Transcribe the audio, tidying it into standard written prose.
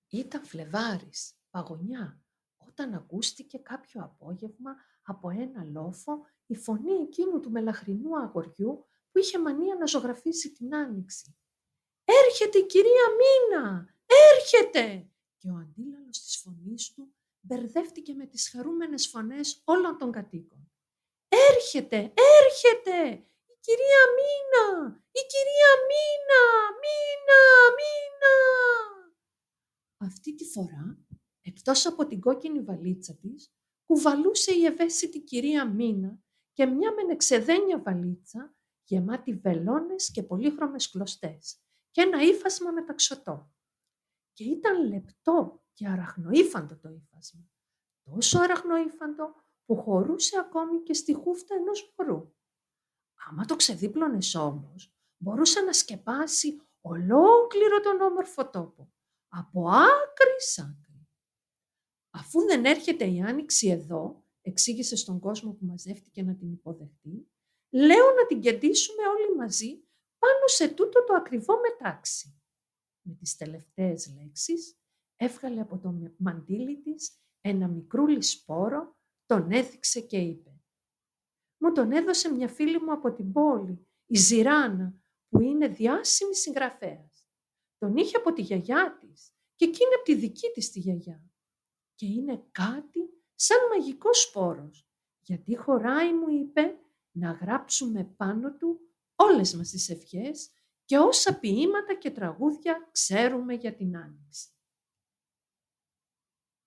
Ήταν Φλεβάρης, παγωνιά, όταν ακούστηκε κάποιο απόγευμα από ένα λόφο η φωνή εκείνου του μελαχρινού αγοριού που είχε μανία να ζωγραφίσει την άνοιξη. «Έρχεται η κυρία Μίνα! Έρχεται!» Και ο αντίλαλος της φωνής του μπερδεύτηκε με τις χαρούμενες φωνές όλων των κατοίκων. «Έρχεται! Έρχεται! Η κυρία Μίνα! Η κυρία Μίνα! Μίνα! Μίνα!» Αυτή τη φορά, εκτός από την κόκκινη βαλίτσα της, κουβαλούσε η ευαίσθητη κυρία Μίνα και μια μενεξεδένια βαλίτσα γεμάτη βελόνες και πολύχρωμες κλωστές και ένα ύφασμα μεταξωτό. Και ήταν λεπτό και αραχνοήφαντο το ύφασμα. Τόσο αραχνοήφαντο που χωρούσε ακόμη και στη χούφτα ενός μωρού. Άμα το ξεδίπλωνες όμως, μπορούσε να σκεπάσει ολόκληρο τον όμορφο τόπο, από άκρη σ' άκρη. «Αφού δεν έρχεται η Άνοιξη εδώ», εξήγησε στον κόσμο που μαζεύτηκε να την υποδεχτεί, «λέω να την κεντήσουμε όλοι μαζί πάνω σε τούτο το ακριβό μετάξι». Με τις τελευταίες λέξεις έβγαλε από το μαντίλι της ένα μικρούλι σπόρο, τον έδειξε και είπε: «Μου τον έδωσε μια φίλη μου από την πόλη, η Ζηράνα, που είναι διάσημη συγγραφέας. Τον είχε από τη γιαγιά της και εκείνη από τη δική της τη γιαγιά. Και είναι κάτι σαν μαγικός σπόρος, γιατί χωράει», μου είπε, «να γράψουμε πάνω του όλες μας τις ευχές και όσα ποίηματα και τραγούδια ξέρουμε για την Άνοιξη».